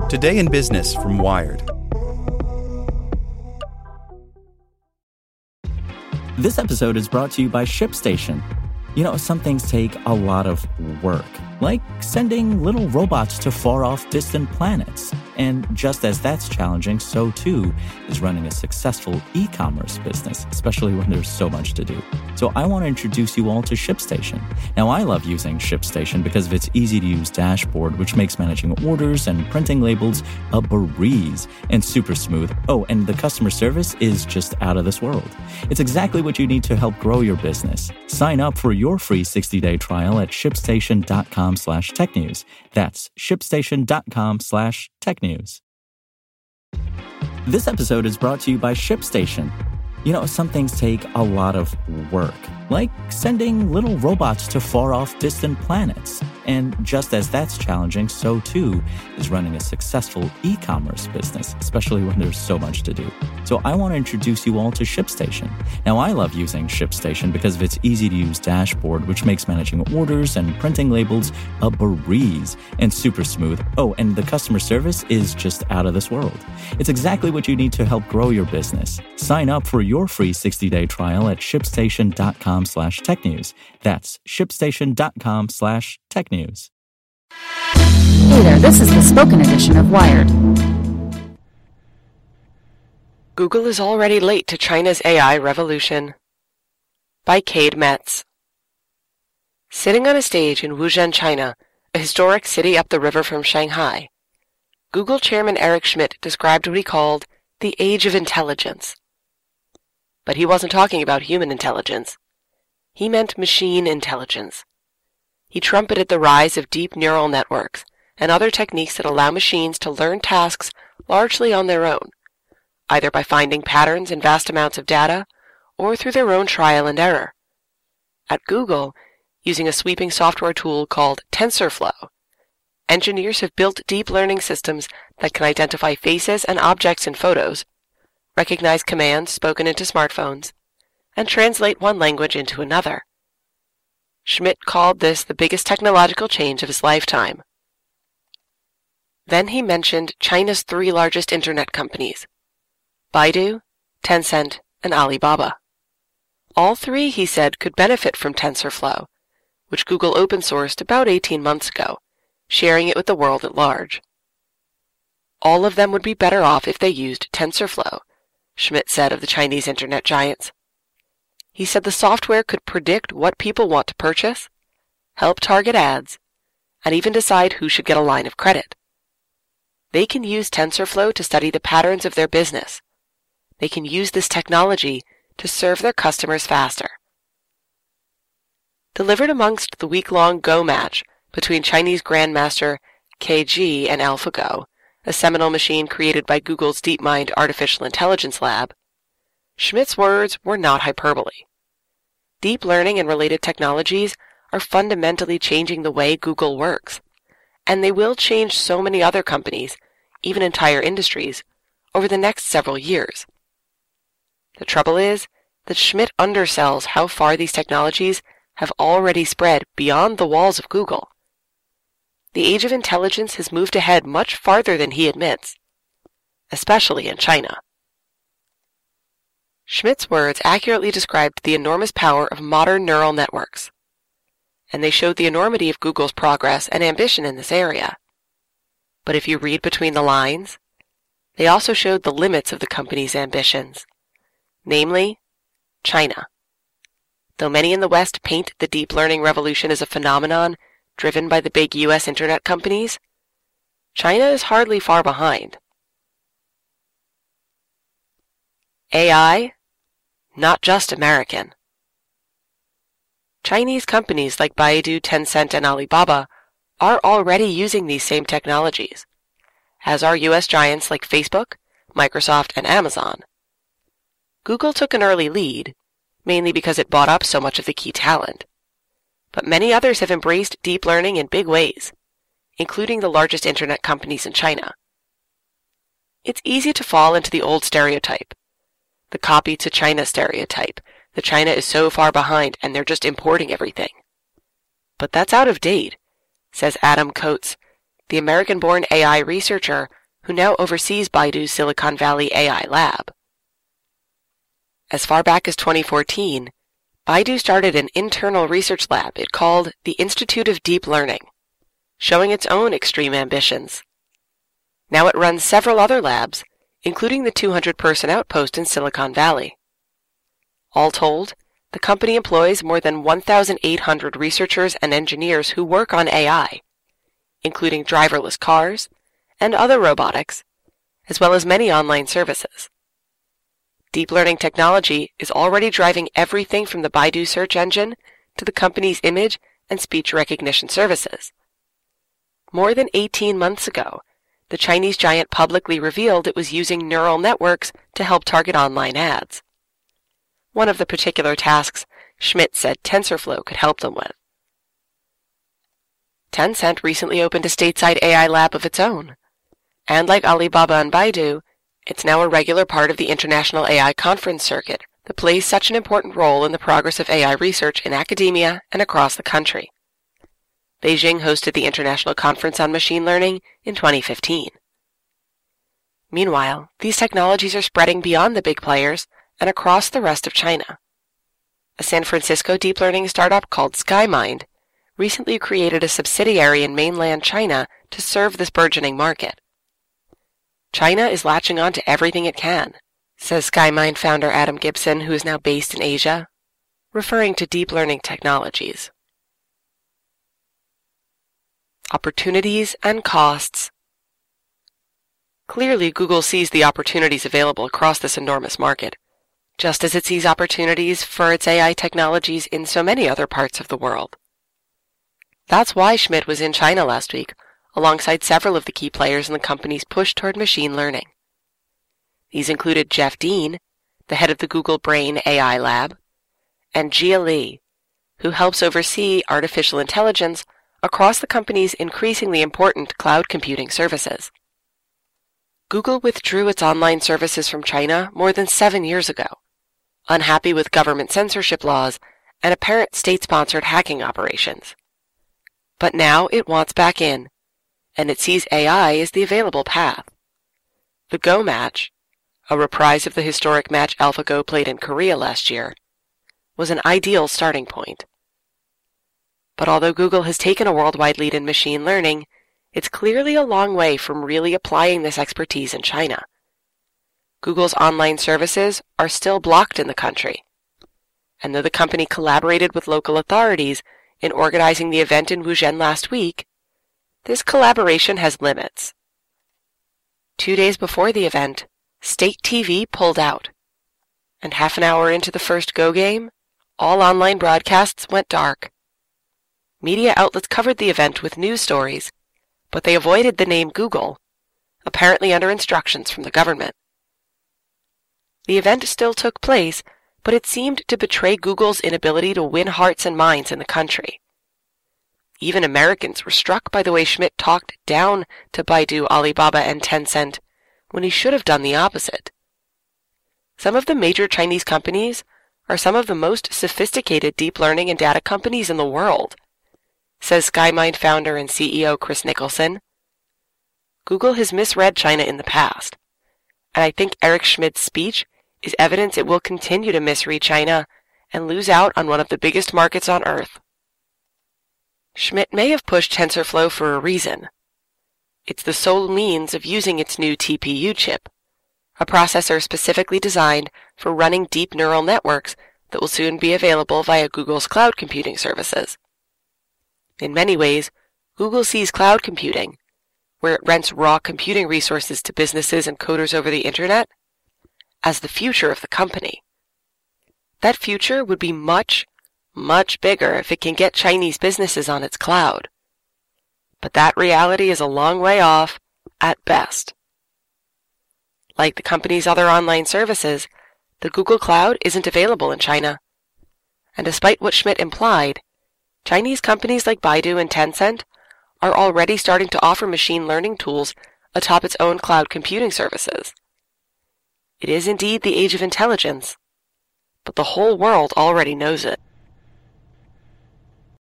Today in Business from Wired. This episode is brought to you by ShipStation. You know, some things take a lot of work, like sending little robots to far-off distant planets. And just as that's challenging, so too is running a successful e-commerce business, especially when there's so much to do. So I want to introduce you all to ShipStation. Now, I love using ShipStation because of its easy-to-use dashboard, which makes managing orders and printing labels a breeze and super smooth. Oh, and the customer service is just out of this world. It's exactly what you need to help grow your business. Sign up for your free 60-day trial at shipstation.com/technews. That's shipstation.com/technews. This episode is brought to you by ShipStation. You know, some things take a lot of work, like sending little robots to far-off distant planets. And just as that's challenging, so too is running a successful e-commerce business, especially when there's so much to do. So I want to introduce you all to ShipStation. Now, I love using ShipStation because of its easy-to-use dashboard, which makes managing orders and printing labels a breeze and super smooth. Oh, and the customer service is just out of this world. It's exactly what you need to help grow your business. Sign up for your free 60-day trial at shipstation.com/technews. That's shipstation.com/technews. Hey there, this is the spoken edition of Wired. Google is already late to China's AI revolution. By Cade Metz. Sitting on a stage in Wuzhen, China, a historic city up the river from Shanghai, Google chairman Eric Schmidt described what he called the age of intelligence. But he wasn't talking about human intelligence. He meant machine intelligence. He trumpeted the rise of deep neural networks and other techniques that allow machines to learn tasks largely on their own, either by finding patterns in vast amounts of data or through their own trial and error. At Google, using a sweeping software tool called TensorFlow, engineers have built deep learning systems that can identify faces and objects in photos, recognize commands spoken into smartphones, and translate one language into another. Schmidt called this the biggest technological change of his lifetime. Then he mentioned China's three largest internet companies, Baidu, Tencent, and Alibaba. All three, he said, could benefit from TensorFlow, which Google open-sourced about 18 months ago, sharing it with the world at large. All of them would be better off if they used TensorFlow, Schmidt said of the Chinese internet giants. He said the software could predict what people want to purchase, help target ads, and even decide who should get a line of credit. They can use TensorFlow to study the patterns of their business. They can use this technology to serve their customers faster. Delivered amongst the week-long Go match between Chinese Grandmaster KG and AlphaGo, a seminal machine created by Google's DeepMind Artificial Intelligence Lab, Schmidt's words were not hyperbole. Deep learning and related technologies are fundamentally changing the way Google works, and they will change so many other companies, even entire industries, over the next several years. The trouble is that Schmidt undersells how far these technologies have already spread beyond the walls of Google. The age of intelligence has moved ahead much farther than he admits, especially in China. Schmidt's words accurately described the enormous power of modern neural networks, and they showed the enormity of Google's progress and ambition in this area. But if you read between the lines, they also showed the limits of the company's ambitions, namely, China. Though many in the West paint the deep learning revolution as a phenomenon driven by the big U.S. internet companies, China is hardly far behind. AI, not just American. Chinese companies like Baidu, Tencent, and Alibaba are already using these same technologies, as are U.S. giants like Facebook, Microsoft, and Amazon. Google took an early lead, mainly because it bought up so much of the key talent. But many others have embraced deep learning in big ways, including the largest internet companies in China. It's easy to fall into the old stereotype, the copy to China stereotype, that China is so far behind and they're just importing everything. But that's out of date, says Adam Coates, the American-born AI researcher who now oversees Baidu's Silicon Valley AI lab. As far back as 2014, Baidu started an internal research lab it called the Institute of Deep Learning, showing its own extreme ambitions. Now it runs several other labs, including the 200-person outpost in Silicon Valley. All told, the company employs more than 1,800 researchers and engineers who work on AI, including driverless cars and other robotics, as well as many online services. Deep learning technology is already driving everything from the Baidu search engine to the company's image and speech recognition services. More than 18 months ago, the Chinese giant publicly revealed it was using neural networks to help target online ads. One of the particular tasks Schmidt said TensorFlow could help them with. Tencent recently opened a stateside AI lab of its own, and like Alibaba and Baidu, it's now a regular part of the International AI Conference circuit that plays such an important role in the progress of AI research in academia and across the country. Beijing hosted the International Conference on Machine Learning in 2015. Meanwhile, these technologies are spreading beyond the big players and across the rest of China. A San Francisco deep learning startup called SkyMind recently created a subsidiary in mainland China to serve this burgeoning market. China is latching on to everything it can, says SkyMind founder Adam Gibson, who is now based in Asia, referring to deep learning technologies. Opportunities and costs. Clearly, Google sees the opportunities available across this enormous market, just as it sees opportunities for its AI technologies in so many other parts of the world. That's why Schmidt was in China last week, alongside several of the key players in the company's push toward machine learning. These included Jeff Dean, the head of the Google Brain AI lab, and Jia Li, who helps oversee artificial intelligence across the company's increasingly important cloud computing services. Google withdrew its online services from China more than 7 years ago, unhappy with government censorship laws and apparent state-sponsored hacking operations. But now it wants back in, and it sees AI as the available path. The Go match, a reprise of the historic match AlphaGo played in Korea last year, was an ideal starting point. But although Google has taken a worldwide lead in machine learning, it's clearly a long way from really applying this expertise in China. Google's online services are still blocked in the country, and though the company collaborated with local authorities in organizing the event in Wuzhen last week, this collaboration has limits. 2 days before the event, State TV pulled out, and half an hour into the first Go game, all online broadcasts went dark. Media outlets covered the event with news stories, but they avoided the name Google, apparently under instructions from the government. The event still took place, but it seemed to betray Google's inability to win hearts and minds in the country. Even Americans were struck by the way Schmidt talked down to Baidu, Alibaba, and Tencent when he should have done the opposite. Some of the major Chinese companies are some of the most sophisticated deep learning and data companies in the world, says SkyMind founder and CEO Chris Nicholson. Google has misread China in the past, and I think Eric Schmidt's speech is evidence it will continue to misread China and lose out on one of the biggest markets on Earth. Schmidt may have pushed TensorFlow for a reason. It's the sole means of using its new TPU chip, a processor specifically designed for running deep neural networks that will soon be available via Google's cloud computing services. In many ways, Google sees cloud computing, where it rents raw computing resources to businesses and coders over the internet, as the future of the company. That future would be much, much bigger if it can get Chinese businesses on its cloud. But that reality is a long way off, at best. Like the company's other online services, the Google Cloud isn't available in China. And despite what Schmidt implied, Chinese companies like Baidu and Tencent are already starting to offer machine learning tools atop its own cloud computing services. It is indeed the age of intelligence, but the whole world already knows it.